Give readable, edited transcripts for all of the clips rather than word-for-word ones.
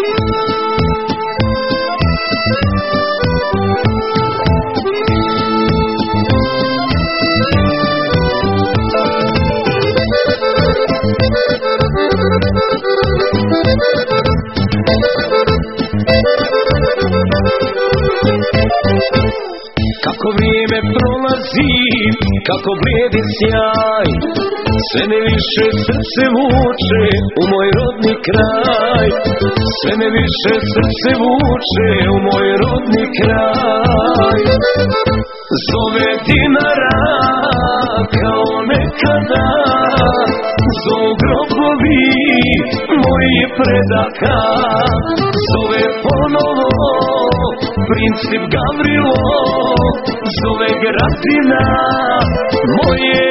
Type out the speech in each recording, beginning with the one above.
Kako vrijeme prolazi, kako blijedi sjaj, sve me više srce vuče u moj rodni kraj. Sve me više srce vuče u moj rodni kraj. Zove Dinara kao nekada, zovu grobovi moji predaka. Zove ponovo princip Gavrilo, zove Gratina moje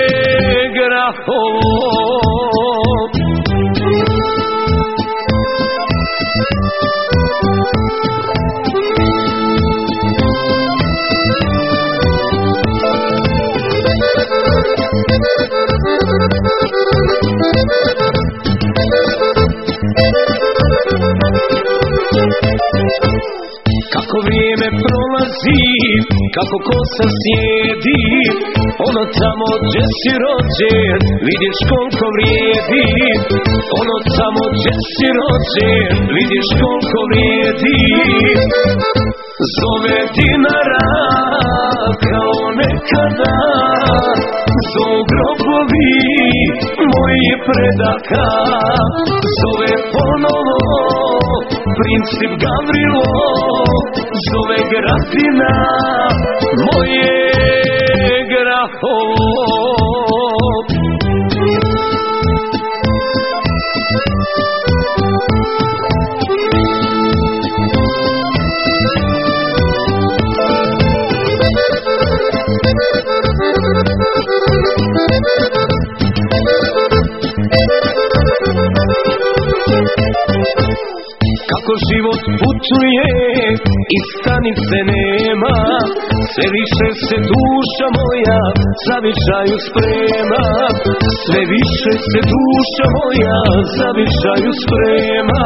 Grahovo. Kako vrijeme prolazi, kako kosa sjedi, ono tamo gdje si rođen, vidiš koliko vrijedi. Ono tamo gdje si rođen, vidiš koliko vrijedi. Zove Dinara kao nekada, zovu grobovi moji predaka. Zove ponovo princip Gavrilo, zove Gratina moje Grahovo. Kako život putuje i stanice nema, sve više se duša moja zavičaju sprema. Sve više se duša moja zavičaju sprema.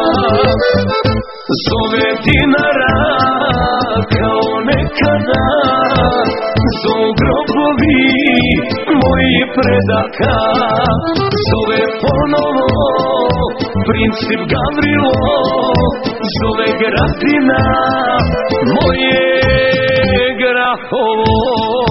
Zove Dinara kao nekada, zovu grobovi moji predaka. Zove ponovo princip Gavrilo, zove Gratina moje Grahovo.